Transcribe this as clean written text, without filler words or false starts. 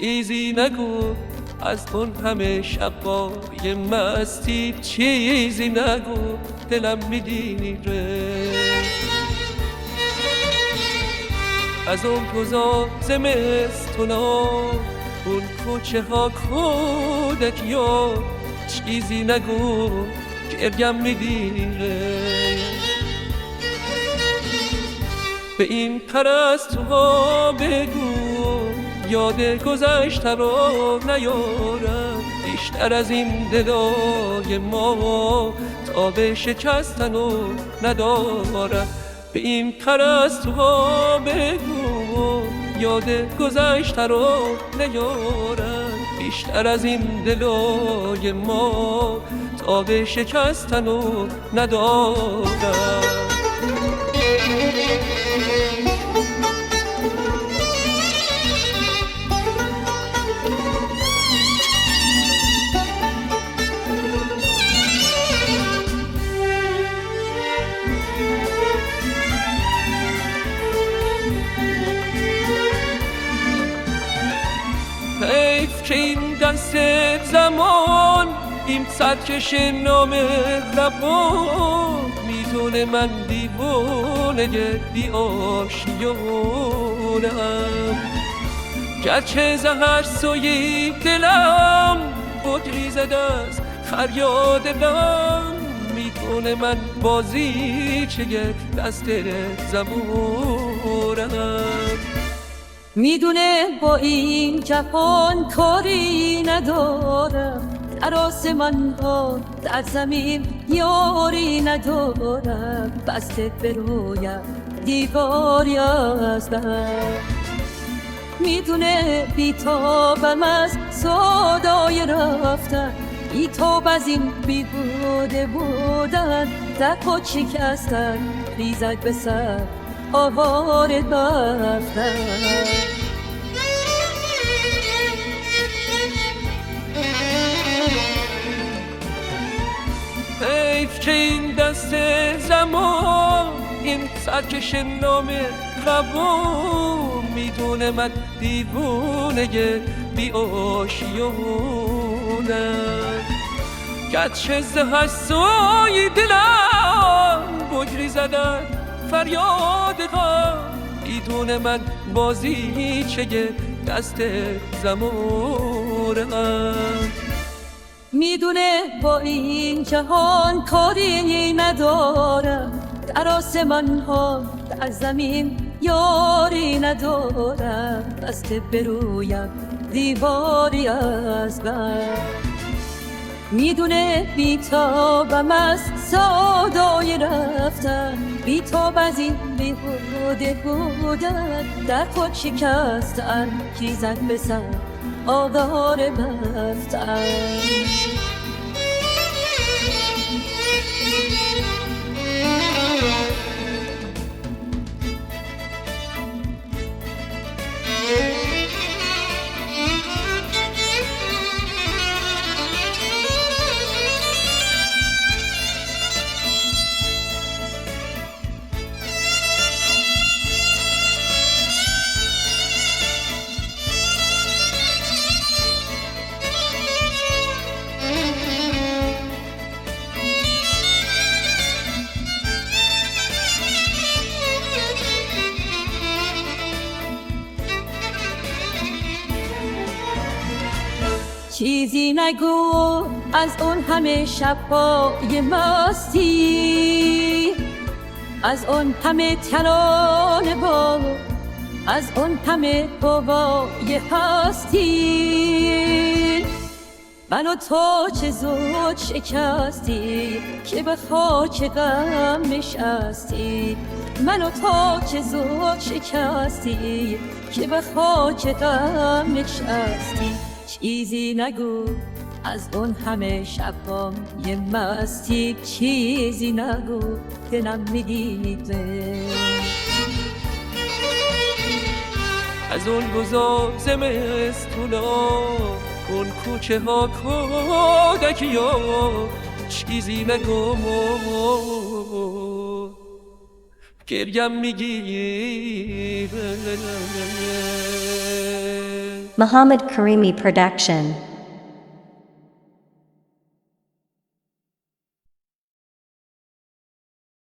چیزی نگو از اون همه شبای مستی، چیزی نگو دلم میگیره. از اون روزا زمستونا، اون کوچه ها کودکیا، چیزی نگو گرگم میگیره. به این پرستوها بگو یاد گذشته رو نیارم، بیشتر از این دلای ما تاب شکستن رو ندارم. به این پرستوها بگو یاد گذشته رو نیارم، بیشتر از این دلای ما تاب شکستن رو ندارم. حیف که این دست زمان این سرکش نامهربان، میدونه من دیوانه بی آشیانم. گرچه زهر سوی دلم بگریزد از فریاد غم، میدونه من بازی چه یک دست زبورم. میدونه با این جهان کاری ندارم، در آسمان ها در زمین یاری ندارم، بسته به رویم دیواری از بر. میدونه بیتابم از صدای رفتن، بیتاب از این بیهوده بودن، در خود شکستن ریزد به سر آواره رفتن. حیف که این دست زمان این سرکش نامهربان، میدونه من دیوانه بی آشیانم. گرچه زهر سوی دلم بگریزد فریاد غم، میدونه من بازی چه دست زمورم. میدونه با این جهان کاری ندارم، در آسمان ها در زمین یاری ندارم، بسته به رویم دیواری از بر. میدونه بیتابم از صدای رفتن، بیتاب از این بیهوده بودن، در خود شکستن ریزد به سر آواره رفتن. چیزی نگو از اون همه شب‌های مستی، از اون همه ترانه با، از اون همه هوای هستی. من و تو چه زود شکستی که به خاک غم نشستی، من و تو چه زود شکستی که به خاک غم نشستی. چیزی نگو از اون همه شب‌ها یه مستی، چیزی نگو دلم میگیره. از اون روزا زمستونا، اون کوچه ها کودکیا، چیزی نگو گریم میگیره. Muhammad Karimi Production.